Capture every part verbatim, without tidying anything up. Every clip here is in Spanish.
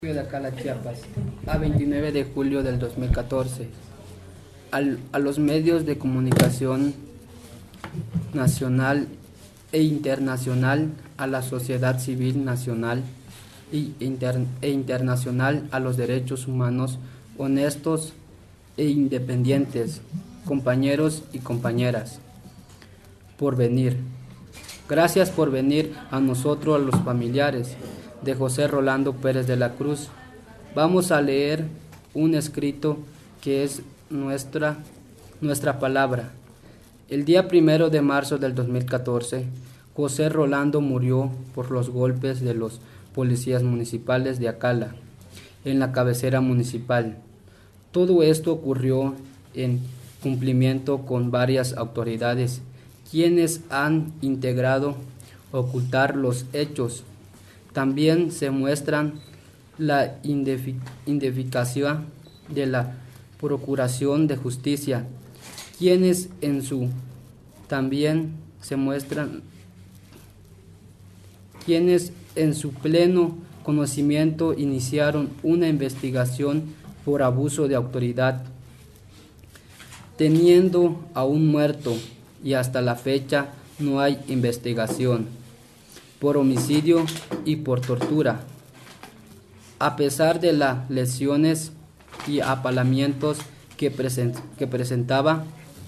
De Acala, Chiapas, a veintinueve de julio del dos mil catorce, al, a los medios de comunicación nacional e internacional, a la sociedad civil nacional e, inter, e internacional, a los derechos humanos honestos e independientes, compañeros y compañeras, por venir. Gracias por venir a nosotros, a los familiares de José Rolando Pérez de la Cruz. Vamos a leer un escrito que es nuestra, nuestra palabra. El día primero de marzo del dos mil catorce, José Rolando murió por los golpes de los policías municipales de Acala, en la cabecera municipal. Todo esto ocurrió en cumplimiento con varias autoridades, quienes han integrado ocultar los hechos. También se muestran la indeficacia de la Procuración de Justicia, quienes en su también se muestran quienes en su pleno conocimiento iniciaron una investigación por abuso de autoridad, teniendo a un muerto, y hasta la fecha no hay investigación por homicidio y por tortura. A pesar de las lesiones y apalamientos que, present, que presentaba,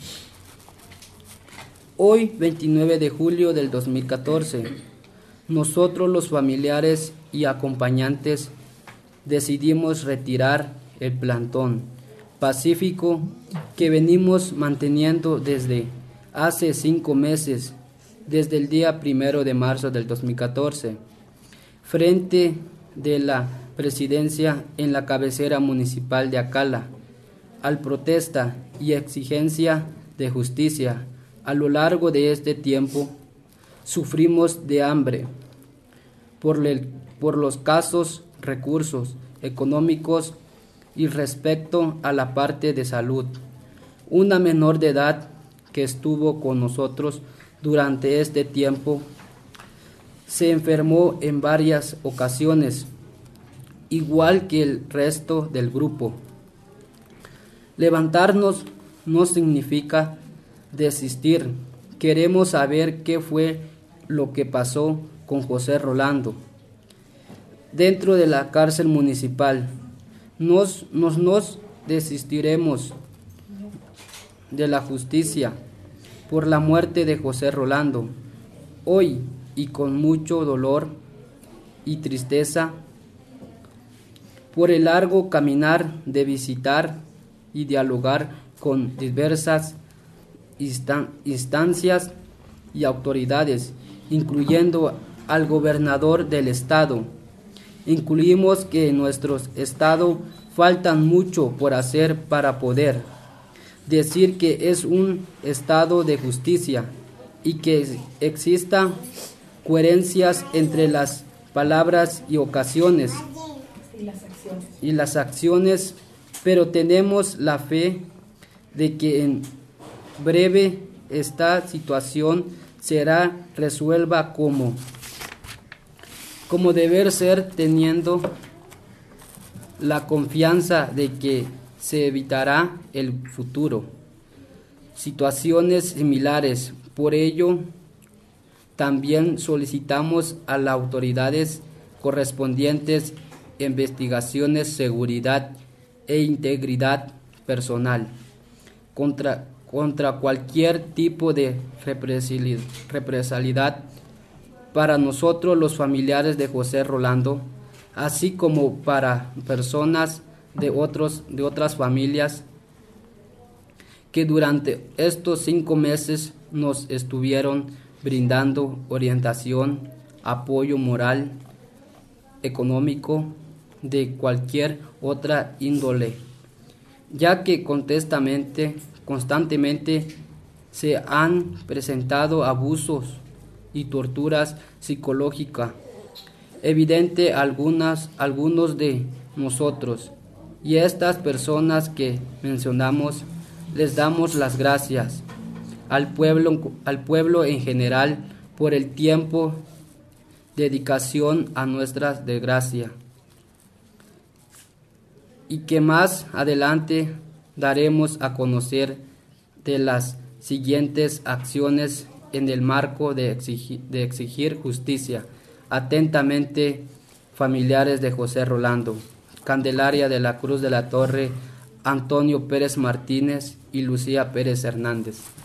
hoy, veintinueve de julio del dos mil catorce, nosotros los familiares y acompañantes decidimos retirar el plantón pacífico que venimos manteniendo desde hace cinco meses, desde el día primero de marzo del dos mil catorce, frente de la presidencia en la cabecera municipal de Acala, al protesta y exigencia de justicia. A lo largo de este tiempo sufrimos de hambre por, el, por los escasos recursos económicos y respecto a la parte de salud. Una menor de edad que estuvo con nosotros durante este tiempo se enfermó en varias ocasiones, igual que el resto del grupo. Levantarnos no significa desistir. Queremos saber qué fue lo que pasó con José Rolando dentro de la cárcel municipal. Nos, nos, nos desistiremos de la justicia por la muerte de José Rolando. Hoy, y con mucho dolor y tristeza, por el largo caminar de visitar y dialogar con diversas instan- instancias y autoridades, incluyendo al gobernador del estado, incluimos que en nuestro estado faltan mucho por hacer para poder decir que es un estado de justicia y que exista coherencias entre las palabras y ocasiones y las acciones, y las acciones, pero tenemos la fe de que en breve esta situación será resuelta como, como deber ser, teniendo la confianza de que se evitará el futuro situaciones similares. Por ello, también solicitamos a las autoridades correspondientes investigaciones, seguridad e integridad personal contra, contra cualquier tipo de represalidad para nosotros los familiares de José Rolando, así como para personas de otros de otras familias que durante estos cinco meses nos estuvieron brindando orientación, apoyo moral, económico, de cualquier otra índole, ya que constantemente, constantemente se han presentado abusos y torturas psicológicas evidente algunas algunos de nosotros. Y a estas personas que mencionamos les damos las gracias al pueblo, al pueblo en general por el tiempo, dedicación a nuestra desgracia. y que más adelante daremos a conocer de las siguientes acciones en el marco de exigir, de exigir justicia. Atentamente, familiares de José Rolando, Candelaria de la Cruz de la Torre, Antonio Pérez Martínez y Lucía Pérez Hernández.